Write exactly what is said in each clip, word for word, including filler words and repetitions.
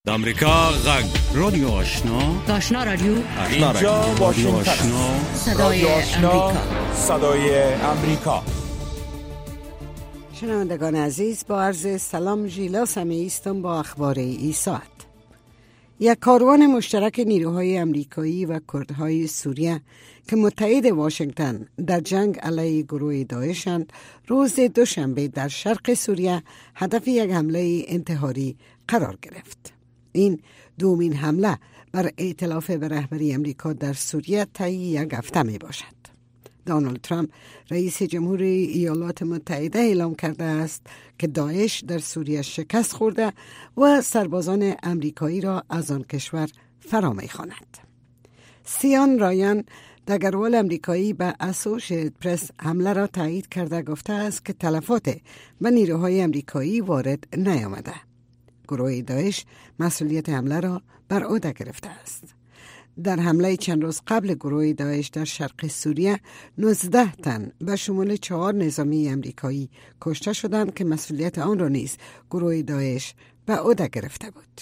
آمریکا غږ رادیو آشنا آشنا رادیو اینجا واشنگتن صدای امریکا صدای امریکا. شنوندگان عزیز، با عرض سلام ژیلا سمیعی هستم با اخبار این ساعت. یک کاروان مشترک نیروهای امریکایی و کردهای سوریه که متحد واشنگتن در جنگ علیه گروه داعشند، روز دوشنبه در شرق سوریه هدف یک حمله انتحاری قرار گرفت. این دومین حمله بر ائتلاف به رهبری امریکا در سوریه طی یک هفته می باشد. دونالد ترامپ رئیس جمهوری ایالات متحده اعلام کرده است که داعش در سوریه شکست خورده و سربازان امریکایی را از آن کشور فرا می‌خواند. سیان رایان، دگروال امریکایی، به اسوشییتد پرس حمله را تایید کرده گفته است که تلفات به نیروهای امریکایی وارد نیامده. گروه داعش مسئولیت حمله را بر عهده گرفته است. در حمله چند روز قبل گروه داعش در شرق سوریه نوزده تن به شمول چهار نظامی امریکایی کشته شدند که مسئولیت آن را نیز گروه داعش به عهده گرفته بود.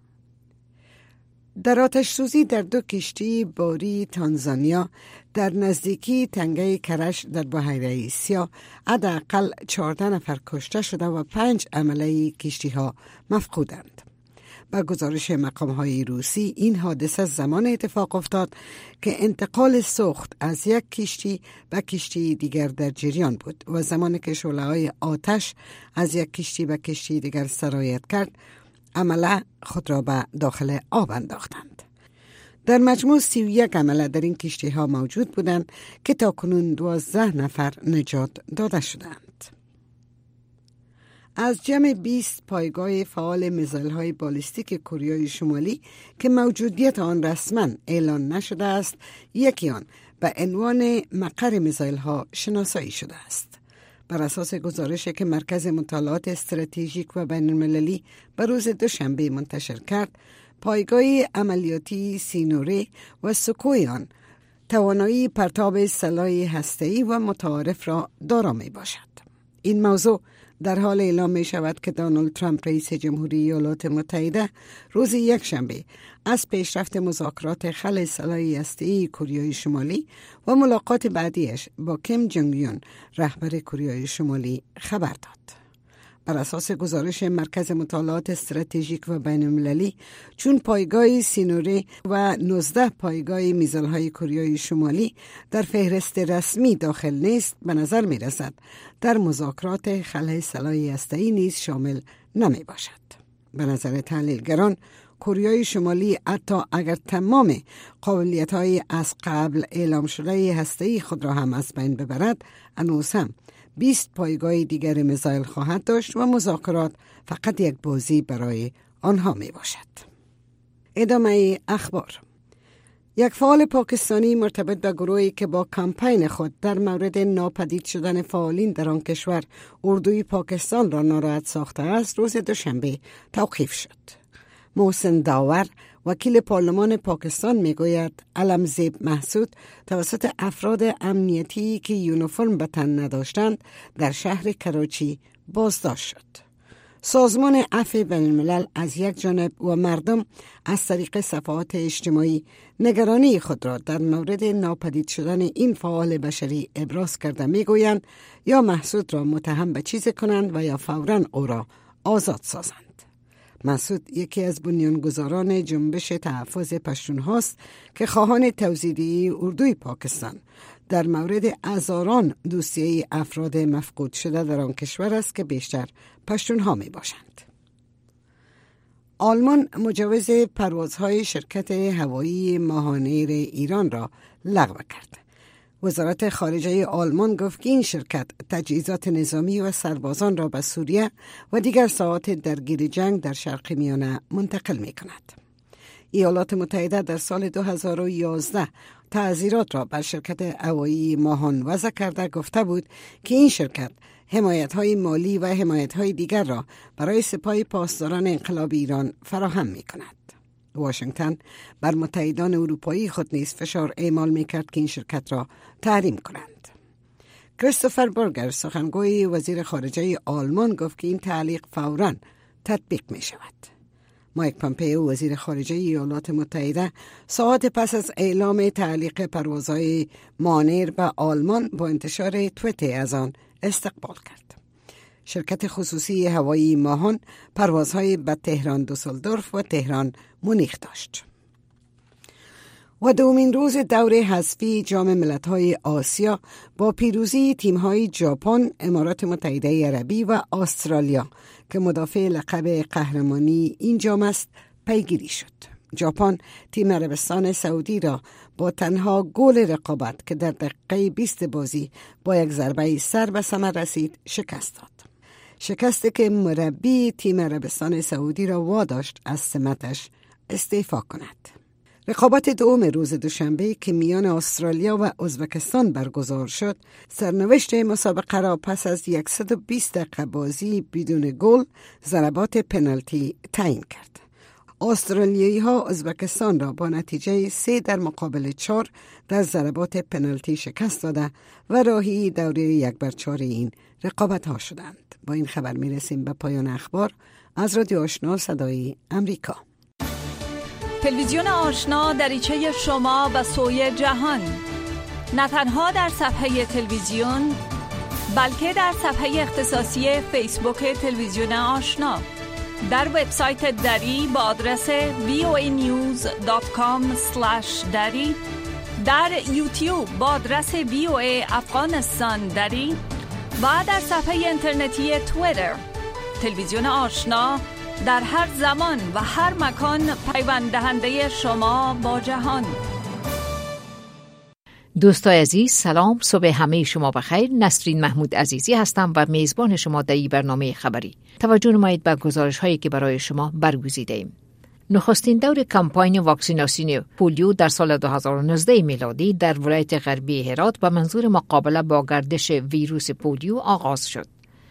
در آتش سوزی در دو کشتی باری تانزانیا در نزدیکی تنگه کرش در بحیره سیاه حداقل چهارده نفر کشته شده و پنج عمله کشتی ها مفقودند. با گزارش مقام‌های روسی، این حادثه زمان اتفاق افتاد که انتقال سوخت از یک کشتی به کشتی دیگر در جریان بود و زمانی که شعله‌های آتش از یک کشتی به کشتی دیگر سرایت کرد، عمله خود را به داخل آب انداختند. در مجموع سی و یک عمله در این کشتی ها موجود بودند که تاکنون دوازده نفر نجات داده شدند. از جمع بیست پایگاه فعال میزایل‌های بالستیک کره شمالی که موجودیت آن رسما اعلان نشده است، یکی آن به عنوان مقر میزایل‌ها شناسایی شده است. بر اساس گزارشی که مرکز مطالعات استراتژیک و بین‌المللی به روز دوشنبه منتشر کرد، پایگاه عملیاتی سینوره و سکوی آن توانایی پرتاب سلاح هسته‌ای و متعارف را دارا می باشد. این موضوع در حال اعلام می شود که دونالد ترامپ رئیس جمهوری ایالات متحده روز یکشنبه از پیشرفت مذاکرات خلع سلاح هسته‌ای کره شمالی و ملاقات بعدیش با کیم جنگ یون رهبر کره شمالی خبر داد. بر اساس گزارش مرکز مطالعات استراتژیک و بین‌المللی، چون پایگاه سینوره و نوزده پایگاه میزایل‌های کره شمالی در فهرست رسمی داخل نیست، به نظر می رسد در مذاکرات خلع سلاح هسته‌ای نیز شامل نمی باشد. به نظر تحلیلگران، کره شمالی حتی اگر تمام قابلیت‌های از قبل اعلام شده هسته‌ای خود را هم از بین ببرد، هنوز هم بیست پایگاه دیگر میزایل خواهد داشت و مذاکرات فقط یک بازی برای آنها می باشد. ادامه اخبار. یک فعال پاکستانی مرتبط به گروهی که با کمپین خود در مورد ناپدید شدن فعالین در آن کشور اردوی پاکستان را ناراحت ساخته است، روز دوشنبه توقیف شد. محسن داور، وکیل پارلمان پاکستان، میگوید علمزیب محسود توسط افراد امنیتی که یونیفرم به تن نداشتند در شهر کراچی بازداشت شد. سازمان عفو بین‌الملل از یک جانب و مردم از طریق صفحات اجتماعی نگرانی خود را در مورد ناپدید شدن این فعال بشری ابراز کرده میگویند یا محسود را متهم به چیزی کنند و یا فوراً او را آزاد سازند. محسود یکی از بنیانگذاران جنبش تحفظ پشتون هاست که خواهان توزیعی اردوی پاکستان در مورد هزاران دوسیه افراد مفقود شده در آن کشور است که بیشتر پشتون ها می باشند. آلمان مجوز پروازهای شرکت هوایی ماهانیر ایران را لغو کرد. وزارت خارجه آلمان گفت که این شرکت تجهیزات نظامی و سربازان را به سوریه و دیگر ساحات درگیر جنگ در شرق میانه منتقل می کند. ایالات متحده در سال دو هزار و یازده تعزیرات را بر شرکت هوایی ماهان وضع کرده گفته بود که این شرکت حمایت‌های مالی و حمایت‌های دیگر را برای سپاه پاسداران انقلاب ایران فراهم می کند. واشنگتن بر متحدان اروپایی خود نیز فشار اعمال می‌کرد که این شرکت را تحریم کنند. کریستوفر برگر، سخنگوی وزیر خارجه آلمان، گفت که این تعلیق فوراً تطبیق می شود. مایک پامپئو وزیر خارجه ایالات متحده ساعات پس از اعلام تعلیق پروازهای مانر به آلمان با انتشار توییت از آن استقبال کرد. شرکت خصوصی هوایی ماهان پروازهای به تهران دوسلدورف و تهران مونیخ داشت. و دومین روز دور حذفی جام ملت‌های آسیا با پیروزی تیم‌های ژاپن، امارات متحده عربی و استرالیا که مدافع لقب قهرمانی این جام است پیگیری شد. ژاپن تیم عربستان سعودی را با تنها گل رقابت که در دقیقه بیست بازی با یک ضربه سر به ثمر رسید شکست داد. شکستی که مربی تیم عربستان سعودی را واداشت از سمتش استعفا کند. رقابت دوم روز دوشنبه که میان استرالیا و ازبکستان برگزار شد، سرنوشت مسابقه را پس از صد و بیست دقیقه بازی بدون گل ضربات پنالتی تعیین کرد. استرالیایی ها ازبکستان را با نتیجه سه در مقابل چهار در ضربات پنالتی شکست داده و راهی دوره یک بر چهار این رقابت ها شدند. با این خبر می رسیم به پایان اخبار از رادیو آشنا صدای امریکا. تلویزیون آشنا دریچه شما به سوی جهان، نه تنها در صفحه تلویزیون بلکه در صفحه اختصاصی فیسبوک تلویزیون آشنا، در وبسایت دری با آدرس وی او ای نیوز دات کام اسلش دری، در یوتیوب با آدرس وی او ای افغانستان دری و در صفحه اینترنتی توییتر. تلویزیون آشنا در هر زمان و هر مکان پیوند دهنده شما با جهان. دوستای عزیز، سلام، صبح همه شما بخیر. نسرین محمود عزیزی هستم و میزبان شما در این برنامه خبری. توجه نمایید به گزارش هایی که برای شما برگزیده ایم. نخستین دور کمپاین واکسیناسیون پولیو در سال دو هزار و نوزده میلادی در ولایت غربی هرات به منظور مقابله با گردش ویروس پولیو آغاز شد.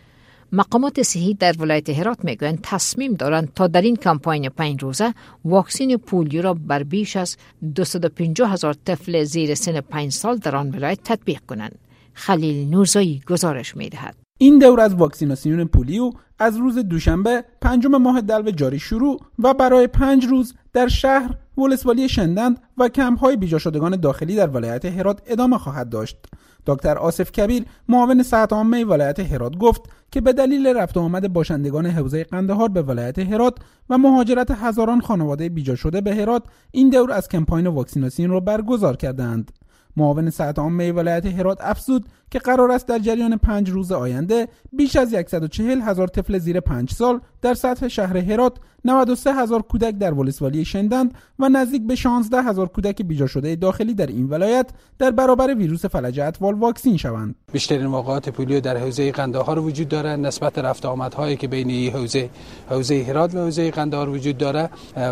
مقامات صحی در ولایت هرات میگویند تصمیم دارند تا در این کمپاین پنج روزه واکسن پولیو را بر بیش از دویست و پنجاه هزار طفل زیر سن پنج سال در آن ولایت تطبیق کنند. خلیل نورزایی گزارش میدهد. این دور از واکسیناسیون پولیو از روز دوشنبه پنجم ماه دلو جاری شروع و برای پنج روز در شهر، ولسوالی شندند و کمپ‌های بیجا شدگان داخلی در ولایت هرات ادامه خواهد داشت. دکتر آصف کبیر، معاون صحت عامه ولایت هرات گفت که به دلیل رفت و آمد باشندگان حوزه قندهار به ولایت هرات و مهاجرت هزاران خانواده بیجا شده به هرات، این دور از کمپاین واکسیناسیون را برگزار کردند. معاون صحت عامه ولایت هرات افزود که قرار است در جریان پنج روز آینده بیش از صد و چهل هزار طفل زیر پنج سال در سطح شهر هرات، نود و سه هزار کودک در ولسوالی شندند و نزدیک به شانزده هزار کودک بیجا شده داخلی در این ولایت در برابر ویروس فلج اطفال واکسین شوند. بیشترین واقعات پولیو در حوزه قندهار وجود دارد نسبت رفت آمدهایی که بین این حوزه حوزه هرات و حوزه قندهار وجود دارد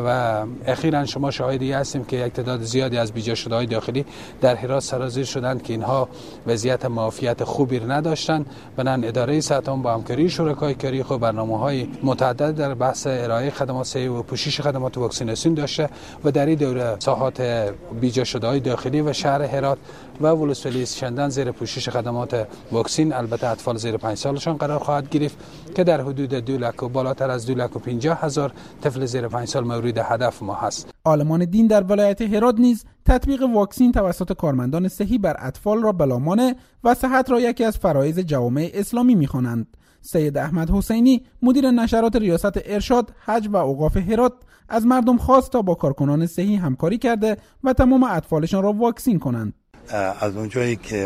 و اخیراً شما شاهدی هستیم که یک تعداد زیادی از بیجا شده‌های داخلی در هرات سرازیر شدند که اینها وضعیت معافیت خوبی نداشتند. بنابراین اداره صحت عامه با همکاری شرکای کاری خود برنامه‌های متعدد در بحث ارائه خدمات صحی و پوشش خدمات واکسیناسیون داشته و در این دوره ساحات بیجا شده‌های داخلی و شهر هرات و ولسوالی شندند زیر پوشش خدمات واکسین، البته اطفال زیر پنج سالشان قرار خواهد گرفت که در حدود دو لک و بالاتر از دو لک و پنجاه هزار طفل زیر پنج سال مورد هدف ما هست. عالمان دین در ولایت هرات نیز تطبیق واکسین توسط کارمندان صحی بر اطفال را بلامانع و صحت را یکی از فرایض جوامع اسلامی می‌خوانند. سید احمد حسینی، مدیر نشرات ریاست ارشاد، حج و اوقاف هرات، از مردم خواست تا با کارکنان صحی همکاری کرده و تمام اطفالشان را واکسین کنند. از اونجایی که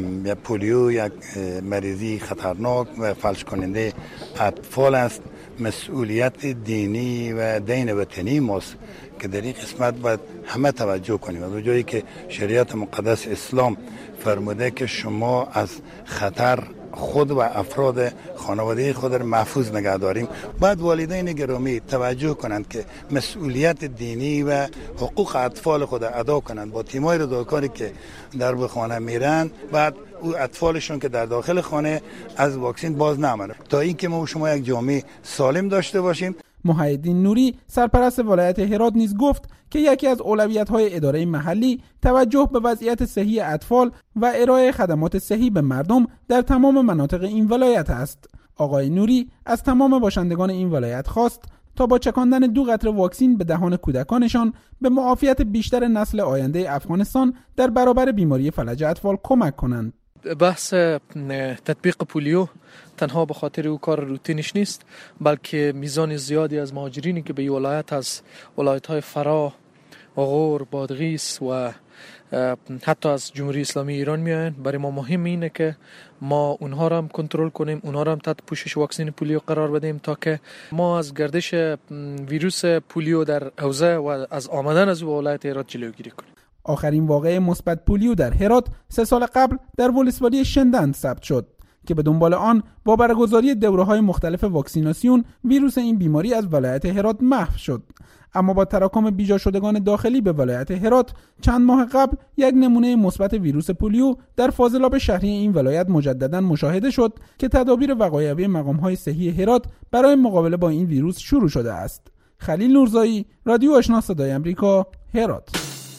پولیو یک مریضی خطرناک و فلج کننده اطفال است، مسئولیت دینی و دین وطنی ماست که در این قسمت باید همه توجه کنیم. از اونجایی که شریعت مقدس اسلام فرموده که شما از خطر خود و افراد خانواده خود را محفوظ نگه داریم، باید والدین گرامی توجه کنند که مسئولیت دینی و حقوق اطفال خود ادا کنند. با تیمای رضاکاری که در به خانه میرن، بعد او اطفالشون که در داخل خانه از واکسین باز نمانند تا اینکه ما و شما یک جامعه سالم داشته باشیم. محیدین نوری، سرپرست ولایت هرات نیز گفت که یکی از اولویت‌های اداره محلی توجه به وضعیت صحی اطفال و ارائه خدمات صحی به مردم در تمام مناطق این ولایت است. آقای نوری از تمام باشندگان این ولایت خواست تا با چکاندن دو قطره واکسین به دهان کودکانشان به معافیت بیشتر نسل آینده افغانستان در برابر بیماری فلج اطفال کمک کنند. بحث تطبیق پولیو تنها به خاطر او کار روتینش نیست، بلکه میزان زیادی از مهاجرینی که به این ولایت از ولایت‌های فرا، غور، بادغیس و حتی از جمهوری اسلامی ایران میایند، برای ما مهم اینه که ما اونها را هم کنترل کنیم، اونها را هم تحت پوشش واکسن پولیو قرار بدیم تا که ما از گردش ویروس پولیو در حوزه و از آمدن از ولایت هرات جلوگیری کنیم. آخرین واقعه مثبت پولیو در هرات سه سال قبل در ولسوالی شندند ثبت شد که به دنبال آن با برگزاری دوره‌های مختلف واکسیناسیون ویروس این بیماری از ولایت هرات محو شد. اما با تراکم بیجا شدگان داخلی به ولایت هرات چند ماه قبل یک نمونه مثبت ویروس پولیو در فاضلاب شهری این ولایت مجددا مشاهده شد که تدابیر وقایوی مقام‌های صحی هرات برای مقابله با این ویروس شروع شده است. خلیل نورزایی، رادیو آشنا صدای آمریکا، هرات.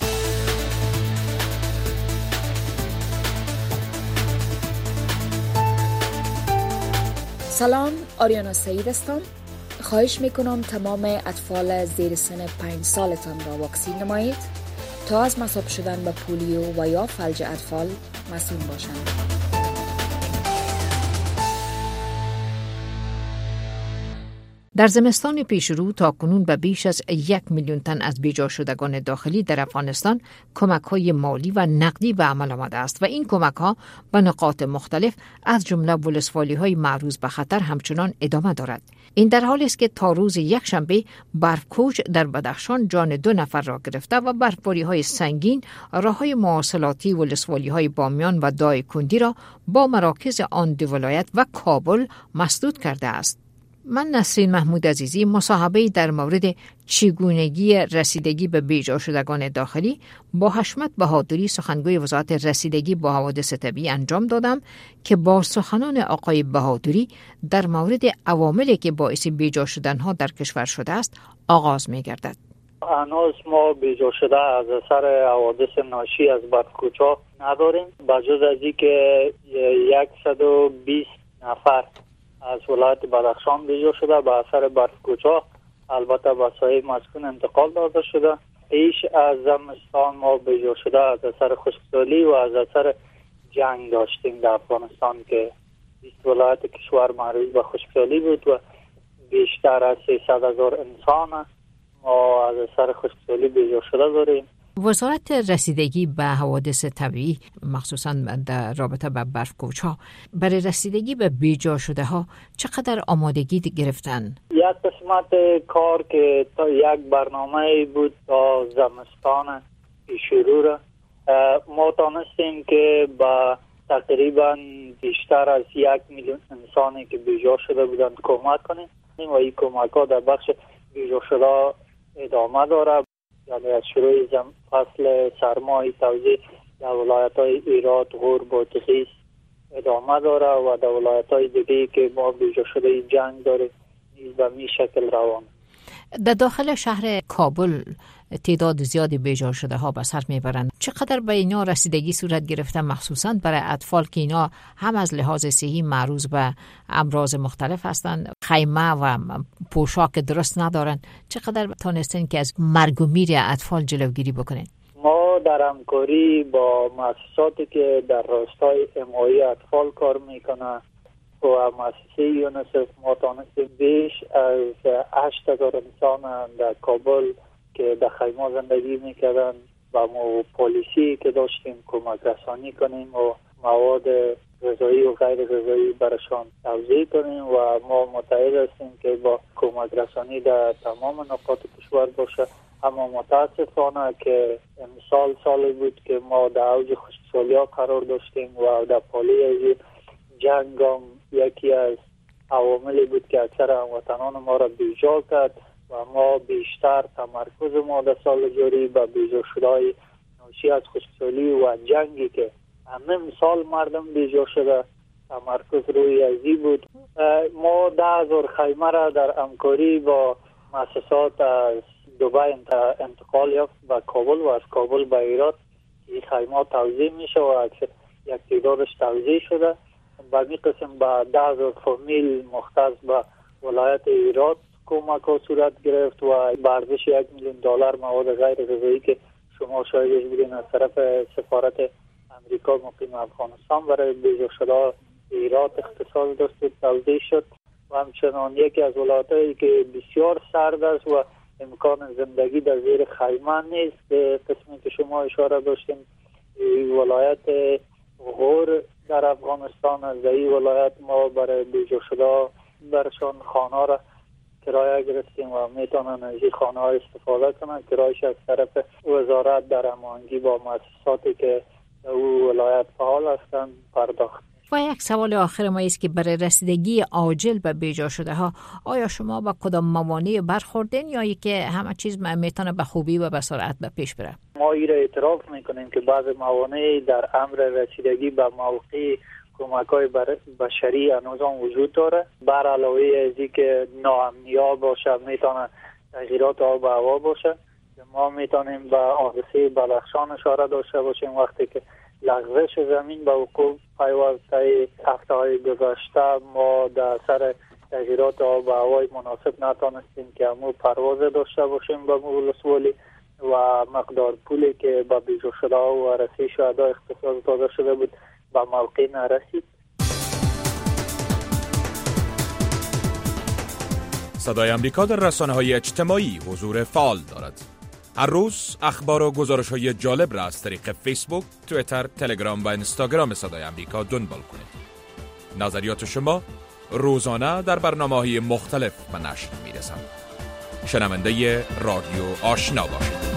سلام، آریانا سعید هستم. خواهش میکنم تمام اطفال زیر سن پنج سالتان را واکسین نمایید تا از مصاب شدن به پولیو و یا فلج اطفال مسئول باشند. در زمستان پیشرو تا کنون به بیش از یک میلیون تن از بیجا شدگان داخلی در افغانستان کمک‌های مالی و نقدی به عمل آمده است و این کمک‌ها به نقاط مختلف از جمله ولسوالی‌های معرض به خطر همچنان ادامه دارد. این در حالی است که تا روز یکشنبه برف‌کوچ در بدخشان جان دو نفر را گرفته و برفباری‌های سنگین راه‌های مواصلاتی ولسوالی‌های بامیان و دای کندی را با مراکز آن دو ولایت و کابل مسدود کرده است. من نسرین محمود عزیزی مصاحبه در مورد چگونگی رسیدگی به بیجا شدگان داخلی با حشمت بهادری سخنگوی وزارت رسیدگی با حوادث طبیعی انجام دادم که با سخنان آقای بهادری در مورد عواملی که باعث بیجا شدنها در کشور شده است آغاز می گردد. هنوز ما بیجا شده از اثر حوادث ناشی از برفکوچ‌ها نداریم، بجز از این که صد و بیست نفر از ولایت بدخشان بیجا شده به اثر برفکوچ‌ها، البته به سایر مسکون انتقال داده شده. پیش از زمستان ما بیجا شده از اثر خشکسالی و از اثر جنگ داشتیم در افغانستان که بیست ولایت کشور معرض به خشکسالی بود و بیشتر از سیصد هزار انسان ما از اثر خشکسالی بیجا شده داریم. وزارت رسیدگی به حوادث طبیعی مخصوصا در رابطه با برفکوچ‌ها برای رسیدگی به بیجا شده ها چقدر آمادگی گرفتن؟ یک قسمت کار که تا یک برنامه بود تا زمستان پیشرو را ما تانستیم که با تقریبا بیشتر از یک میلیون انسانی که بیجا شده بودند کمک کنیم و این کمک ها در بخش بیجا شده ادامه داره. یعنی از شروع فصل سرمای توزیع در ولایت‌های هرات، غور، بادغیس ادامه داره و در ولایت‌های دیگه که ما بیجا شده جنگ داره نیز به می شکل روان. در داخل شهر کابل تعداد زیادی بیجا شده ها به سر میبرند. چقدر به اینا رسیدگی صورت گرفته مخصوصا برای اطفال که اینا هم از لحاظ صحی معرض به امراض مختلف هستند، خیمه و پوشاک درست ندارند، چقدر تونستین که از مرگ و میر اطفال جلوگیری بکنین؟ ما در همکاری با مؤسساتی که در راستای حمایت اطفال کار میکنه و مؤسسه یونیسف ما تونستیم بیش از هشت هزار انسان در کابل که در خیمه زندگی میکردن و ما پالیسی که داشتیم کمک رسانی کنیم و مواد غذایی و غیر غذایی برشان توزیع کنیم و ما متعهد هستیم که با کمک رسانی در تمام نقاط کشور باشه. اما متاسفانه که امسال سالی بود که ما در اوج خشکسالی ها قرار داشتیم و در پالی از جنگ هم یکی از عواملی بود که اکثر هموطنان ما را بیجا کرد و ما بیشتر تمرکز ما در سال جاری به بیجا شده‌های ناشی از خشکسالی و جنگی که همه سال مردم بیجا شده تمرکز روی ازی بود. ما ده هزار خیمه را در همکاری با مؤسسات از دبی انتقال یافت به کابل و از کابل به هرات این خیمه توزیع میشه و اکثر یک تعدادش توزیع شده. به می قسم به ده هزار فامیل مختص به ولایت هرات کمک ها صورت گرفت و به ارزش یک میلیون دلار مواد غیر غذایی که شما شاهدش بودین از طرف سفارت امریکا مقیم افغانستان برای بیجا شده ایراد اختصاص داشت توزیع شد و همچنان یکی از ولایت‌هایی که بسیار سرد است و امکان زندگی در زیر خیمه نیست، به قسمی که شما اشاره داشتیم ولایت غور در افغانستان است. در این ولایت ما برای بیجا شده برشان خانه را کرایه گرفتیم و میتونن از این خانه ها استفاده کنن. کرایش از طرف وزارت در هماهنگی با مؤسساتی که او ولایت فعال هستند پرداخت. و یک سوال آخر ما است که برای رسیدگی عاجل به بیجا شده ها آیا شما با کدام موانع برخوردین یا که همه چیز میتونه به خوبی و به سرعت به پیش بره؟ ما این را اعتراف میکنیم که بعض موانع در امر رسیدگی به موقع کمک های بشری هنوزان وجود داره. بر علاوه از این که ناامنی باشه میتونه تغییرات آب و هوا باشه. ما میتونیم به حادثه بدخشان اشاره داشته باشیم وقتی که لغزش زمین به وقوع پیوسته هفته های گذشته ما در سر تغییرات آب و هوای مناسب نتونستیم که همون پرواز داشته باشیم به ولسوالی و مقدار پولی که به بیجا شده و رسی شهدا اختصاص داده شده بود به موقع نرسید. صدای امریکا در رسانه‌های اجتماعی حضور فعال دارد. هر روز اخبار و گزارش‌های جالب را از طریق فیسبوک، توییتر، تلگرام و اینستاگرام صدای امریکا دنبال کنید. نظریات شما روزانه در برنامه‌های مختلف به نشر می‌رسند. شنونده رادیو آشنا باشید.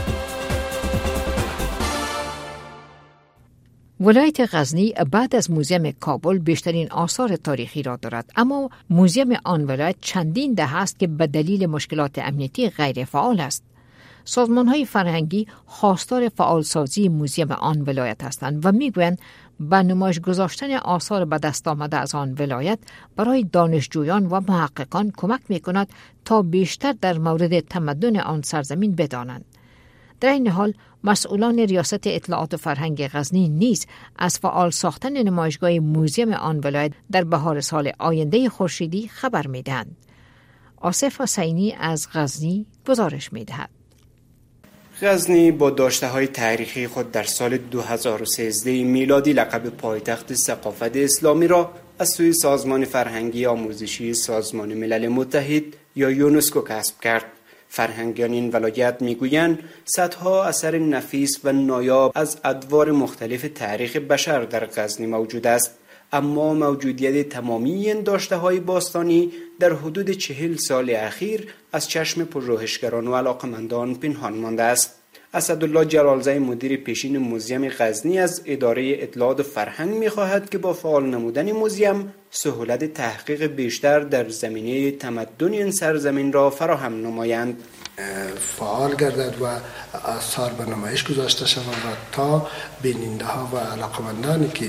ولایت غزنی بعد از موزیم کابل بیشترین آثار تاریخی را دارد، اما موزیم آن ولایت چندین دهه است که به دلیل مشکلات امنیتی غیر فعال است. سازمان‌های فرهنگی خواستار فعالسازی موزیم آن ولایت هستند و می‌گویند به نمایش گذاشتن آثار به دست آمده از آن ولایت برای دانشجویان و محققان کمک می‌کند تا بیشتر در مورد تمدن آن سرزمین بدانند. در این حال مسئولان ریاست اطلاعات و فرهنگ غزنی نیز از فعال ساختن نمایشگاه موزیم آن ولایت در بهار سال آینده خورشیدی خبر می‌دهند. آصف حسینی از غزنی گزارش می‌دهد. غزنی با داشته‌های تاریخی خود در سال دو هزار و سیزده میلادی لقب پایتخت ثقافت اسلامی را از سوی سازمان فرهنگی آموزشی سازمان ملل متحد یا یونسکو کسب کرد. فرهنگیان این ولایت میگویند صدها اثر نفیس و نایاب از ادوار مختلف تاریخ بشر در غزنی موجود است، اما موجودیت تمامی این داشته‌های باستانی در حدود چهل سال اخیر از چشم پژوهشگران و علاقمندان پنهان مانده است. اسدالله جلالزی مدیر پیشین موزیم غزنی از اداره اطلاعات و فرهنگ می‌خواهد که با فعال نمودن موزیم سهولت تحقیق بیشتر در زمینه تمدن این سرزمین را فراهم نمایند. فعال گردد و آثار به نمایش گذاشته شود و تا بیننده ها و علاقمندانی که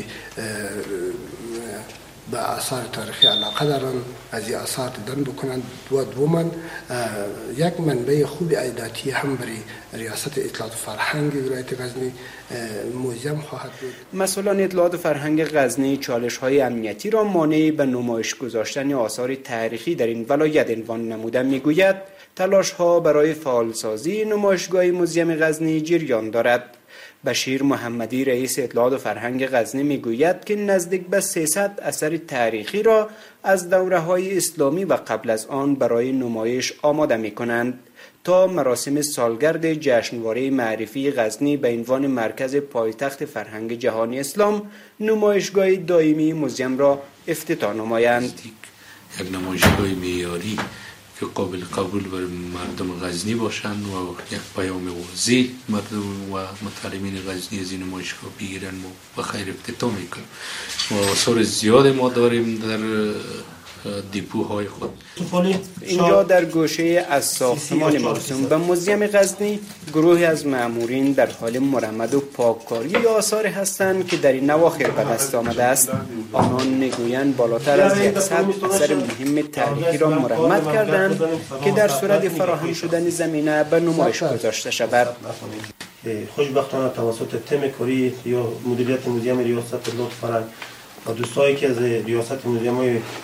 به آثار تاریخی علاقه دارن از این آثار دیدن بکنند و دوما یک منبع خوب عایداتی هم برای ریاست اطلاعات فرهنگ ولایت غزنی موزیم خواهد بود. مسئولان اطلاعات فرهنگ غزنی چالش‌های امنیتی را مانع به نمایش گذاشتن آثار تاریخی در این ولایت عنوان نموده میگوید تلاش‌ها برای فعالسازی نمایشگاه موزیم غزنی جریان دارد. بشیر محمدی رئیس اطلاعات و فرهنگ غزنی میگوید که نزدیک به سیصد اثر تاریخی را از دوره‌های اسلامی و قبل از آن برای نمایش آماده می‌کنند تا مراسم سالگرد جشنواره معرفی غزنی به عنوان مرکز پایتخت فرهنگ جهانی اسلام نمایشگاه دائمی موزیم را افتتاح نمایند. یک نمایشگاه معیاری که قابل قبول بر مردم غزنی باشند و یک پیام واضح مردم و متعلمین غزنی از این نمایشگاه بگیرن و بخیر افتتاح میکنیم و آثار زیاد ما داریم در دیپوهای خود. اینجا در گوشه از ساختمان موسوم به موزیم غزنی گروهی از مامورین در حال مرمت و پاککاری آثار هستند که در این اواخر به دست آمده است. آنان میگویند بالاتر از صد اثر مهم تاریخی را مرمت کردند که در صورت فراهم شدن زمینه به نمایش گذاشته شود. خوشبختانه توسط تیم کاری یا مدیریت موزیم ریاست اطلاعات فرهنگ و دوستایی که از ریاست موزیم‌های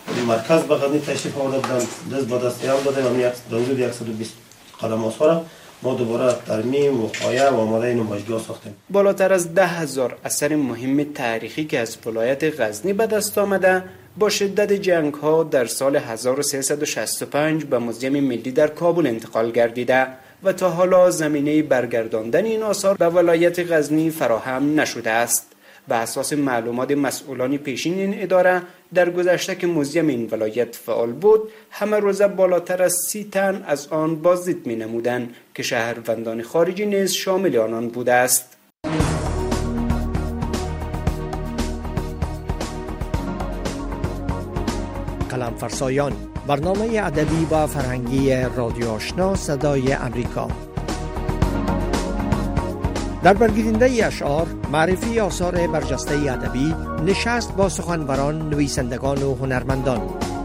مرکز به غزنی تشریف آورده بودن، دست به دست هم داده و می حدود صد و بیست قلم آثار را ما دوباره ترمیم و پایه و آماده نمایشگاه ساختیم. بالاتر از ده هزار اثر مهم تاریخی که از ولایت غزنی به دست آمده با شدت جنگ ها در سال هزار و سیصد و شصت و پنج به موزیم ملی در کابل انتقال گردیده و تا حالا زمینه برگرداندن این آثار به ولایت غزنی فراهم نشده است. به اساس معلومات مسئولان پیشین این اداره در گذشته که موزیم این ولایت فعال بود، همه روزه بالاتر از سی تن از آن بازدید می نمودند که شهروندان خارجی نیز شامل آنان بوده است. قلم فرسایان، برنامه ادبی و فرهنگی رادیو آشنا صدای امریکا. در برگزیدنده اشعار، معرفی آثار برجسته ادبی، نشست با سخنوران، نویسندگان و هنرمندان.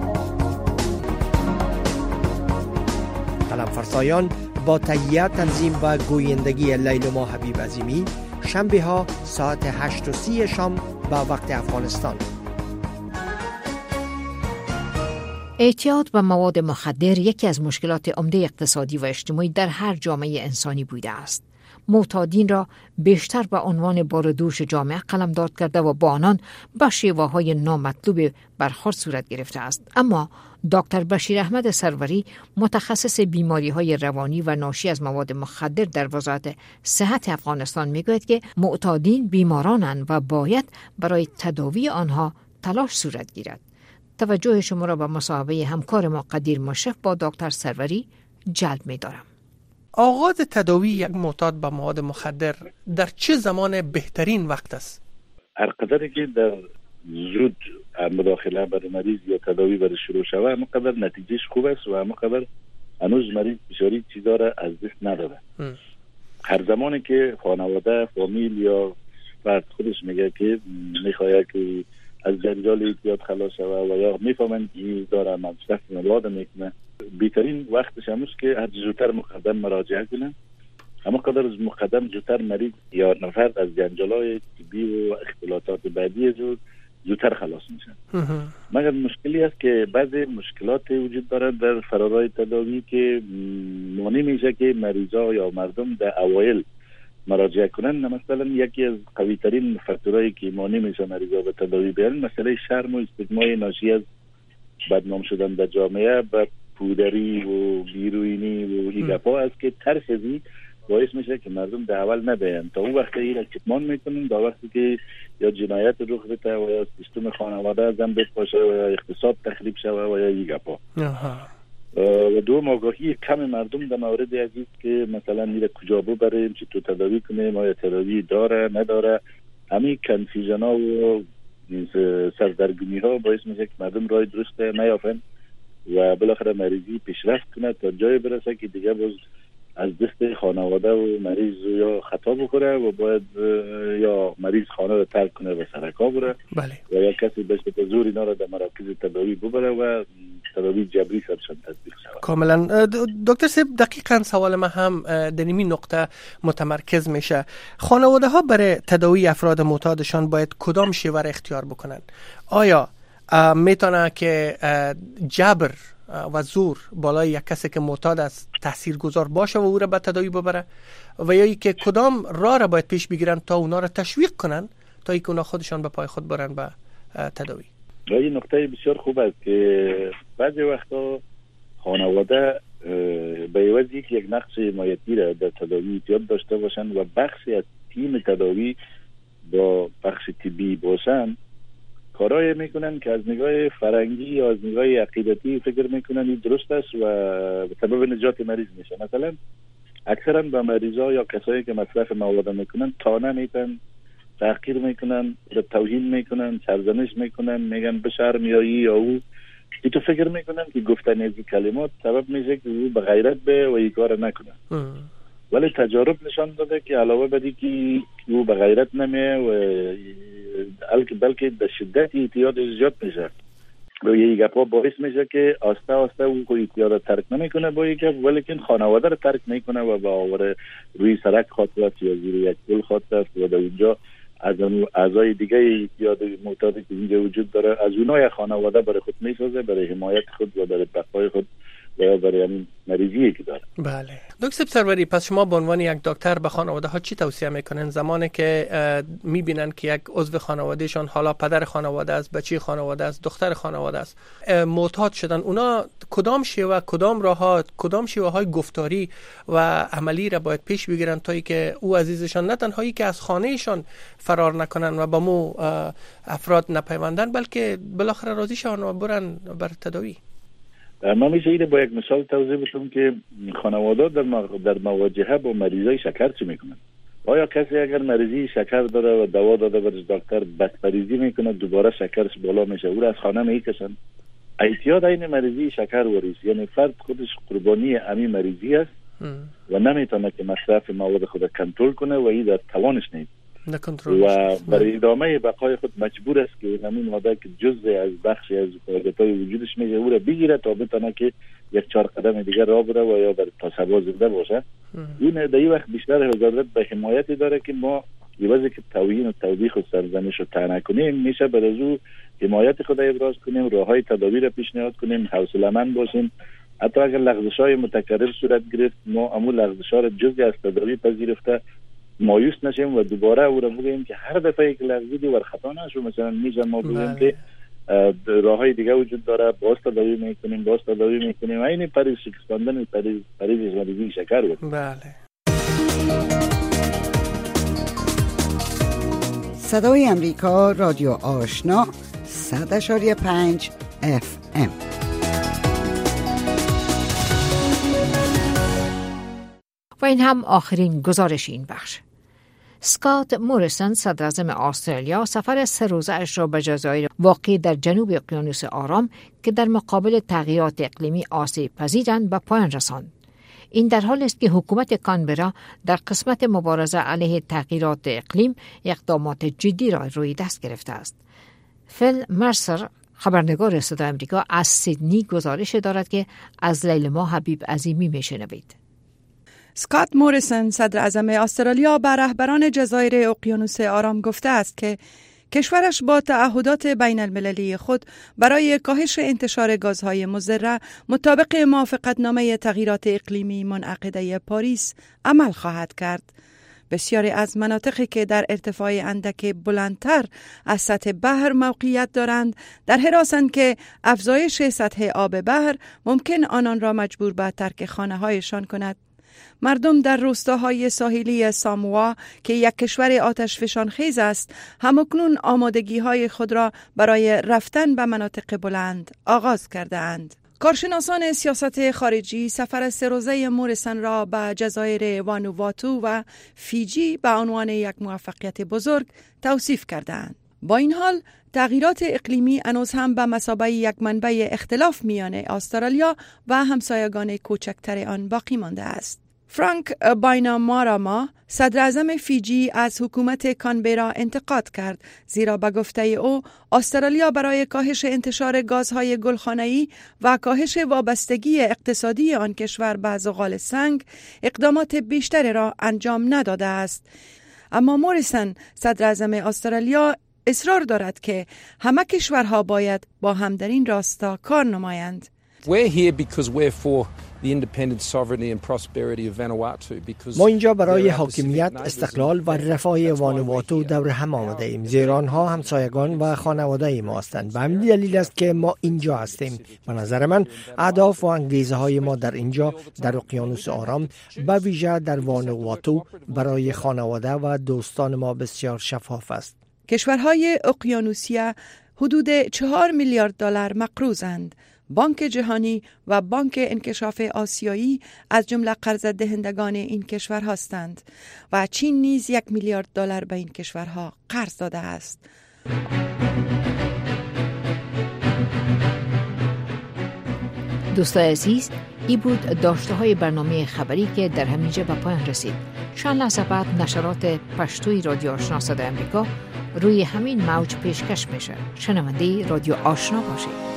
قلم فرسایان با تهیه، تنظیم و گویندگی لیلما حبیب عظیمی، شنبه ها ساعت هشت و سی شام به وقت افغانستان. اعتیاد به مواد مخدر یکی از مشکلات عمده اقتصادی و اجتماعی در هر جامعه انسانی بوده است. معتادین را بیشتر به عنوان بارودوش جامعه قلمداد کرده و با آنان به شیوه‌های نامطلوب برخورد صورت گرفته است. اما دکتر بشیر احمد سروری، متخصص بیماری‌های روانی و ناشی از مواد مخدر در وزارت صحت افغانستان، میگوید که معتادین بیمارانند و باید برای تداوی آنها تلاش صورت گیرد. توجه شما را به مصاحبه همکار ما قدیر مشرف با دکتر سروری جلب می‌دارم. آغاز تداوی یک معتاد به مواد مخدر در چه زمان بهترین وقت است؟ هر قدری که در زود مداخله بر مریض یا تداوی بر شروع شود، همه قدر نتیجهش خوب است و همه قدر هنوز مریض بسیاری چیزا را از دست نداده. هر زمانی که خانواده، فامیل یا فرد خودش میگه که میخواد که از جنجال اعتیاد خلاص شود و یا میفهمن که داره مصرف مواد میکنه، بهترین وقتش هموست که هر زودتر مقدم مراجعه کنن. اما قدر از مقدم زودتر مریض یا نفرد از جنجالای طبی و اختلالات بعدی زود زودتر خلاص میشن. مگر مشکلی است که بعضی مشکلات وجود دارد در فرارای تداوی که مانع میشه که مریضا یا مردم در اوایل مراجعه کنن. مثلا یکی از قوی ترین فاکتورایی که مانع میشه مریضا به تداوی بیان، مسئله شرم و استیگمای ناشی از بدنام شدن در جامعه و پودری و بیروینی و ایگپا است که ترس ازی باعث میشه که مردم در اول نبین. تا اون وقت این کتمان میکنن، تا وقتی که یا جنایت رخ بده و یا سیستم خانواده از هم بپاشه و یا اقتصاد تخریب شوه و یا ایگپا. و دو آگاهی کم مردم در مورد عزیز که مثلا میره کجا ببریم، چطور تداوی کنیم، آیا تداوی داره نداره، همین کنفیژن ها و سردرگمی ها باعث میشه که مردم راه درست نیافن و بالاخره مریضی پیشرفت کنه تا جای برسه که دیگه باز از دست خانواده و مریض یا خطا بخوره و باید یا مریض خانه رو ترک کنه و سرکا بره. بله. و یا کسی بشه به زور اینا رو در مراکز تداوی ببره و تداوی جبری سرشان تطبیق شود. کاملا. دکتر صاحب، دقیقاً سوال من هم در این نقطه متمرکز میشه. خانواده ها برای تداوی افراد معتادشان باید کدام شیوه را اختیار بکنن؟ آیا میتونه که جبر و زور بالای یک کسی که معتاد است تاثیرگذار باشه و او را به تداوی ببره، و یا ای که کدام راه را باید پیش بگیرن تا اونا را تشویق کنن تا ای که اونا خودشان به پای خود برن به تداوی؟ این نکته بسیار خوب است که بعضی وقتا خانواده به عوض یک یک نقش حمایتی را در تداوی اعتیاد داشته باشن و بخشی از تیم تداوی با بخش طبی باشن، کارایی میکنن که از نگاه فرنگی یا از نگاه عقیدتی فکر میکنن این درست است و به سبب نجات مریض میشه. مثلا اکثرا به مریضا یا کسایی که مصرف مواد میکنن تانه میتن، تحقیر میکنن، توهین میکنن، سرزنش میکنن، میگن به شرم یا ای یا او. ای تو فکر میکنن که گفتن از این کلمات سبب میشه که او به غیرت به و این کار نکنن. ولی تجارب نشان داده که علاوه بدی که او به غیرت نمیه و بلکه در شدت اعتیاد زیاد میشه و یه گپا باعث میشه که آسته آسته او کو اعتیاد رو ترک نمیکنه با یک گپ، ولیکن خانواده رو ترک میکنه و با آور روی سرک خاطر است یا زیر یک پل خاطر است و در اونجا از اعضای دیگه یا معتادی که اینجا وجود داره، از اونها یک خانواده برای خود میسازه، برای حمایت خود و برای بقای خود و برای همین مریضی که داره. بله دکتر سروری، پس شما به عنوان یک دکتر به خانواده ها چی توصیه میکنن زمانی که میبینن که یک عضو خانوادهشان، حالا پدر خانواده است، بچه خانواده است، دختر خانواده است، معتاد شدن، اونا کدام شیوه کدام راهها کدام شیوه های گفتاری و عملی را باید پیش بگیرن تا که او عزیزشان نه تنهایی که از خانهشان فرار نکنن و با مو افراد نپیوندن، بلکه بالاخره راضی شون و برن بر تداوی؟ ما میشه اینه با یک مثال توضیح بدم که خانواده در در مواجهه با مریضای شکر چی میکنن. آیا کسی اگر مریضی شکر داره و دوا داده برش دکتر بدپریزی میکنه، دوباره شکرش بالا میشه، او را از خانه میکشن؟ اعتیاد این مریضی شکر وریث، یعنی فرد خودش قربانی همین مریضی است و نمیتونه که مصرف مواد خود کنترل کنه و این در توانش نیست و برای ادامه بقای خود مجبور است که همین ماده که جزء از بخشی از فعالیت‌های وجودش میشه او را بگیره تا بتونه که یک چهار قدم دیگر راه بره و یا بر تا سبا زنده باشه. این در این وقت بیشتر وزارت به حمایتی داره که ما یوازه که توهین و توبیخ و سرزنش رو طعنه کنیم، میشه بر از او حمایت خود ابراز کنیم، راههای تداوی را پیشنهاد کنیم، حوصله‌مند باشیم. حتی اگر لغزش‌های متکرر صورت گرفت، ما امو لغزش‌ها را جزئی از تداوی پذیرفته مایوس نشیم و دوباره او را بگیم که هر دفعه که لغزیدی ور خطا نشو. مثلا میشه ما بگیم که راههای دیگه وجود داره، باز تداوی میکنیم باز تداوی میکنیم این پریز شکستاندن پریز پریز مریضی شکر بود. بله. صدای امریکا، رادیو آشنا، صد اشاری پنج اف ام. و این هم آخرین گزارش این بخش. اسکات موریسون، صدراعظم استرالیا، سفر سه روزه اش را به جزایر واقع در جنوب اقیانوس آرام که در مقابل تغییرات اقلیمی آسیب پذیرند به پایان رساند. این در حالی است که حکومت کانبرا در قسمت مبارزه علیه تغییرات اقلیم اقدامات جدی را روی دست گرفته است. فیل مرسر، خبرنگار صدای آمریکا از سیدنی، گزارش دارد که از لیلما حبیب عظیمی میشنوید. اسکات موریسون، صدر اعظم استرالیا، به رهبران جزایر اقیانوس آرام گفته است که کشورش با تعهدات بین المللی خود برای کاهش انتشار گازهای مضر مطابق موافقتنامه تغییرات اقلیمی منعقده پاریس عمل خواهد کرد. بسیاری از مناطقی که در ارتفاع اندک بلندتر از سطح بحر موقعیت دارند در حراسند که افزایش سطح آب بحر ممکن آنان را مجبور به ترک خانه‌هایشان کند. مردم در روستاهای ساحلی ساموا که یک کشور آتش فشان خیز است، همکنون آمادگی‌های خود را برای رفتن به مناطق بلند آغاز کرده اند. کارشناسان سیاست خارجی سفر سه روزه موریسون را به جزایر وانوواتو و فیجی به عنوان یک موفقیت بزرگ توصیف کردند. با این حال تغییرات اقلیمی هنوز هم به مثابه یک منبع اختلاف میان استرالیا و همسایگان کوچکتر آن باقی مانده است. فرانک بایناماراما، صدر اعظم فیجی، از حکومت کانبرا انتقاد کرد، زیرا به گفته او استرالیا برای کاهش انتشار گازهای گلخانه‌ای و کاهش وابستگی اقتصادی آن کشور به زغال سنگ اقدامات بیشتری را انجام نداده است. اما موریسون، صدر اعظم استرالیا، اصرار دارد که همه کشورها باید با هم در این راستا کار نمایند. We're here because we're for the independent sovereignty and prosperity of Vanuatu because ما اینجا برای حاکمیت، استقلال و رفاه وانواتو دور هم آمده ایم، زیرا آنها همسایگان و خانواده ما هستند. به همین دلیل است که ما اینجا هستیم. به نظر من اهداف و انگیزه های ما در اینجا در اقیانوس آرام، به ویژه در وانواتو، برای خانواده و دوستان ما بسیار شفاف است. کشورهای اقیانوسیه حدود چهار میلیارد دلار مقروضند. بانک جهانی و بانک انکشاف آسیایی از جمله قرض دهندگان این کشور هستند و چین نیز یک میلیارد دلار به این کشورها قرض داده است. دوستای عزیز، این بود داشته های برنامه خبری که در همینجا به پایان رسید. چند لحظه بعد نشرات پشتوی رادیو آشنا صدای آمریکا روی همین موج پیشکش میشه. شنونده رادیو آشنا باشید.